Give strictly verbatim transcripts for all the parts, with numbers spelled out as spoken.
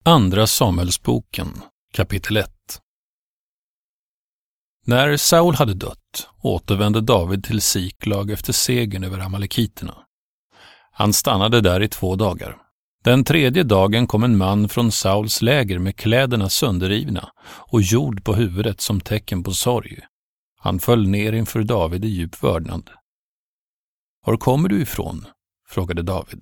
Andra Samuelsboken, kapitel ett. När Saul hade dött återvände David till Siklag efter segern över amalekiterna. Han stannade där i två dagar. Den tredje dagen kom en man från Sauls läger med kläderna sönderrivna och jord på huvudet som tecken på sorg. Han föll ner inför David i djup vördnad. Var kommer du ifrån? Frågade David.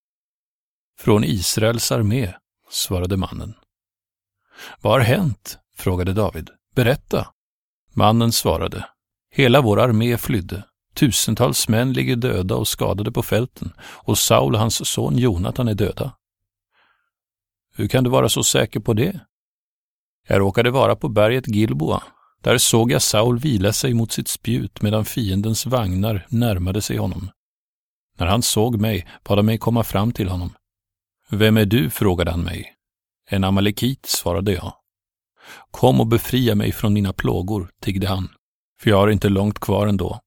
Från Israels armé, svarade mannen. Vad har hänt? Frågade David. Berätta. Mannen svarade. Hela vår armé flydde. Tusentals män ligger döda och skadade på fälten, och Saul och hans son Jonatan är döda. Hur kan du vara så säker på det? Jag råkade vara på berget Gilboa. Där såg jag Saul vila sig mot sitt spjut medan fiendens vagnar närmade sig honom. När han såg mig bad han mig komma fram till honom. Vem är du? Frågade han mig. En amalekit, svarade jag. Kom och befria mig från mina plågor, tiggde han, för jag har inte långt kvar ändå.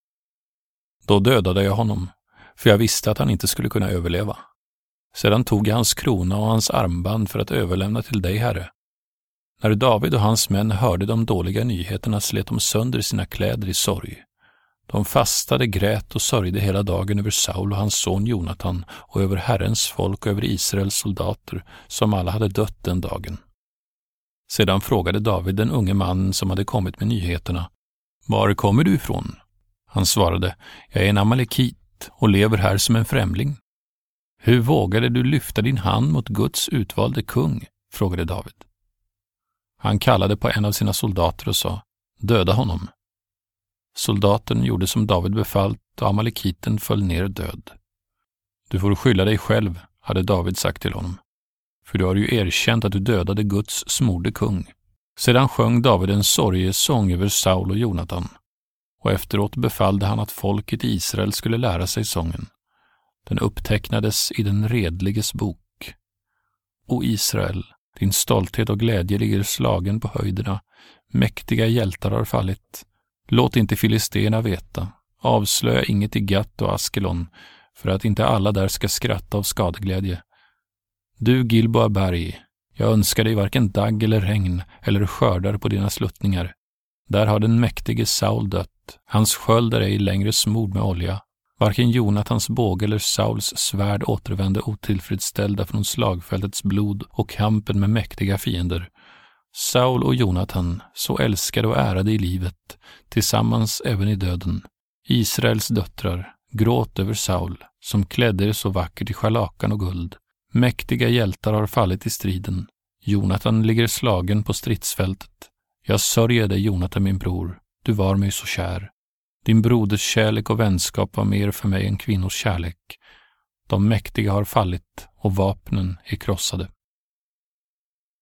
Då dödade jag honom, för jag visste att han inte skulle kunna överleva. Sedan tog jag hans krona och hans armband för att överlämna till dig, Herre. När David och hans män hörde de dåliga nyheterna slet de sönder sina kläder i sorg. De fastade, grät och sörjde hela dagen över Saul och hans son Jonatan och över Herrens folk och över Israels soldater som alla hade dött den dagen. Sedan frågade David den unge mannen som hade kommit med nyheterna. Var kommer du ifrån? Han svarade, jag är en amalekit och lever här som en främling. Hur vågade du lyfta din hand mot Guds utvalde kung? Frågade David. Han kallade på en av sina soldater och sa, döda honom. Soldaten gjorde som David befallt och amalekiten föll ner död. Du får skylla dig själv, hade David sagt till honom. För du har ju erkänt att du dödade Guds smorde kung. Sedan sjöng David en sorgesång över Saul och Jonatan. Och efteråt befallde han att folket i Israel skulle lära sig sången. Den upptecknades i den redliges bok. O Israel, din stolthet och glädje ligger slagen på höjderna. Mäktiga hjältar har fallit. Låt inte filisterna veta. Avslöja inget i Gat och Askelon, för att inte alla där ska skratta av skadeglädje. Du Gilboa berg, jag önskar dig varken dagg eller regn eller skördar på dina sluttningar. Där har den mäktige Saul dött. Hans sköld är ej längre smord med olja. Varken Jonatans båg eller Sauls svärd återvände otillfredsställda från slagfältets blod och kampen med mäktiga fiender. Saul och Jonatan, så älskade och ärade i livet, tillsammans även i döden. Israels döttrar, gråt över Saul, som klädde er så vackert i scharlakan och guld. Mäktiga hjältar har fallit i striden. Jonatan ligger slagen på stridsfältet. Jag sörjer dig, Jonatan, min bror. Du var mig så kär. Din broders kärlek och vänskap var mer för mig än kvinnors kärlek. De mäktiga har fallit och vapnen är krossade.